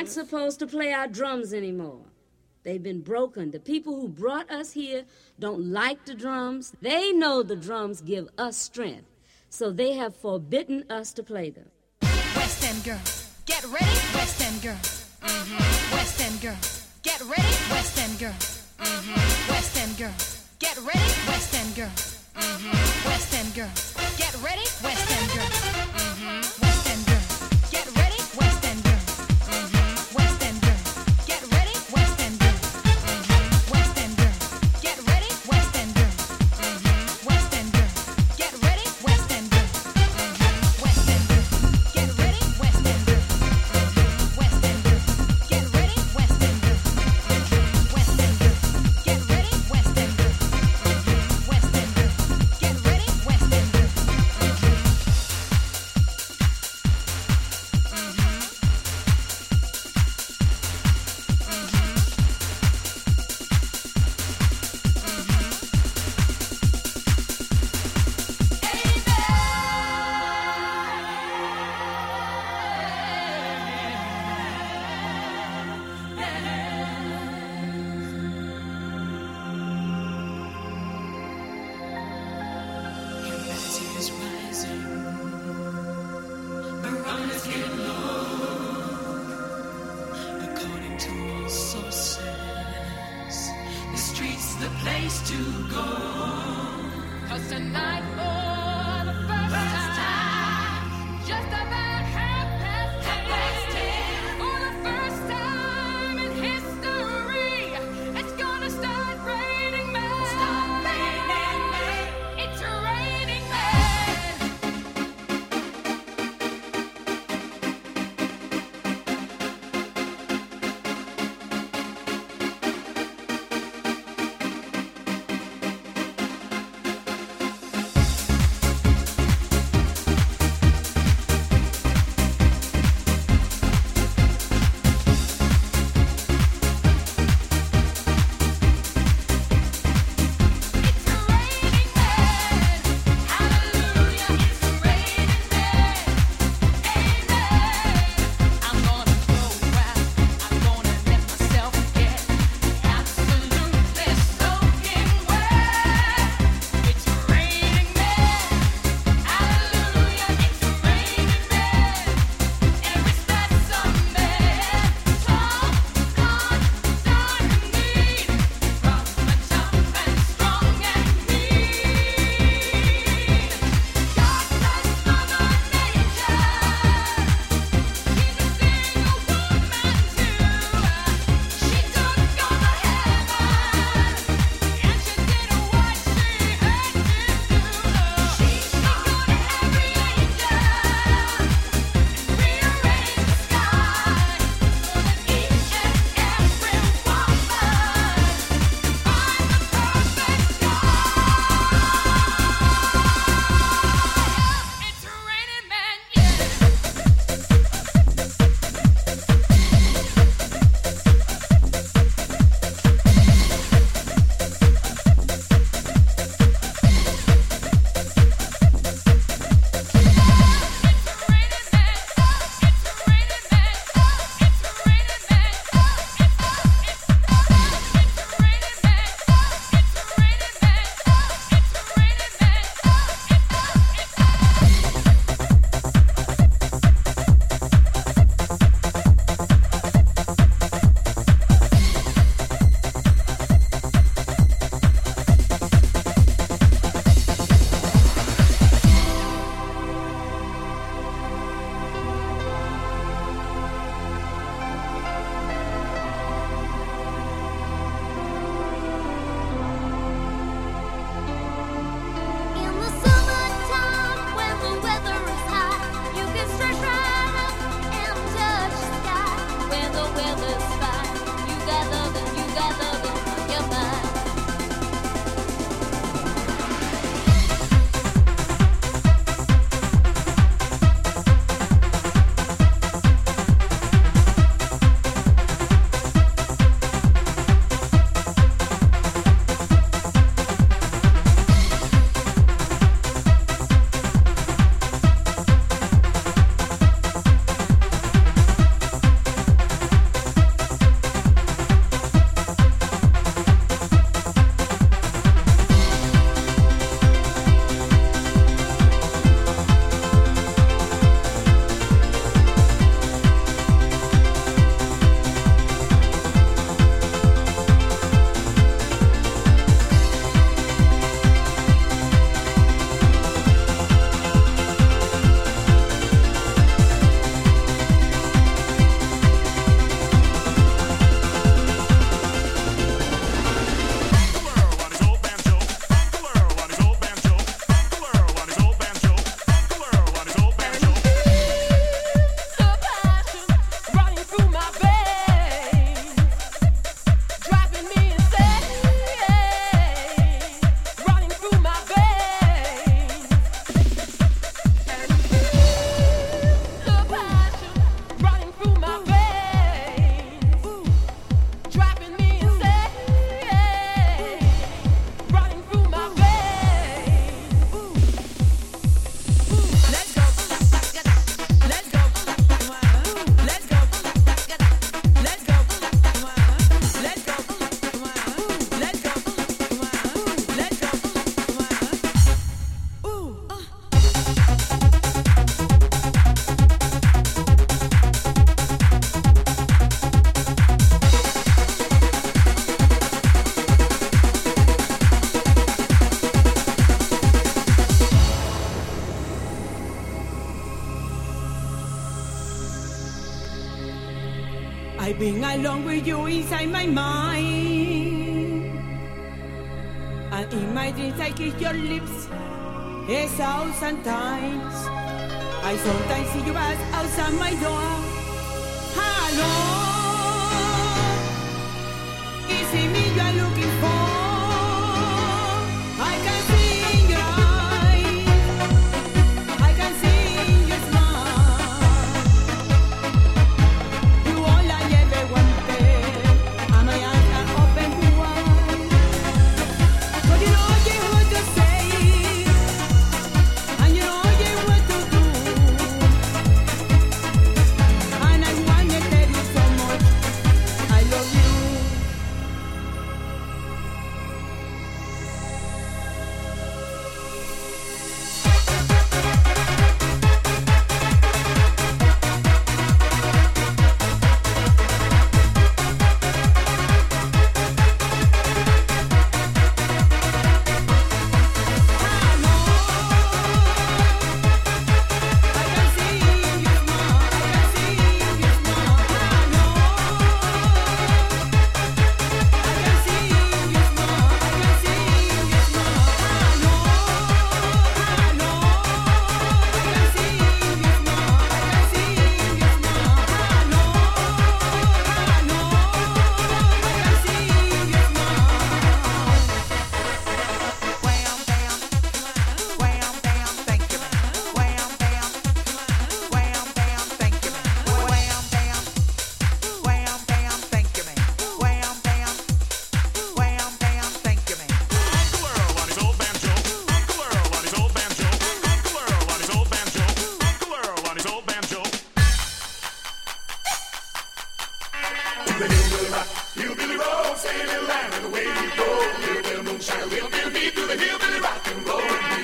aren't supposed to play our drums anymore. They've been broken. The people who brought us here don't like the drums. They know the drums give us strength, so they have forbidden us to play them. West End girls, get ready, West End girls. West End girls, get ready, West End girls. West End girls, get ready, West End girls. West End girls, get ready, West End girls. West End girls, get ready, West End girls. West End girls, get ready, West End girls. West End girls, get ready, West End girls. West End girls, get ready, West End girls. West End girls, get ready, West End girls. West End girls, get ready, West End girls. West End girls, get ready, West End girls. West End girls, get ready, West End girls. Humanity is rising, barometers get low. According to all sources, the street's the place to go. 'Cause tonight, for the first time, just about 10:30, for the first time in history, it's gonna start raining men. Stop raining men. It's raining men. I've been along with you inside my mind, and in my dreams I kiss your lips 1,000 times. I sometimes see you pass outside my door. Hello, is it me you are looking for? I can see in your eyes, I can see in your smile. You all I ever wanted, and my eyes are open wide. But you know you what to say, and you know you what to do, and I wanna tell you so much, I love you. Hillbilly roll, sailing land, and away we go. Hillbilly moonshine, we'll be to the hillbilly rock and roll.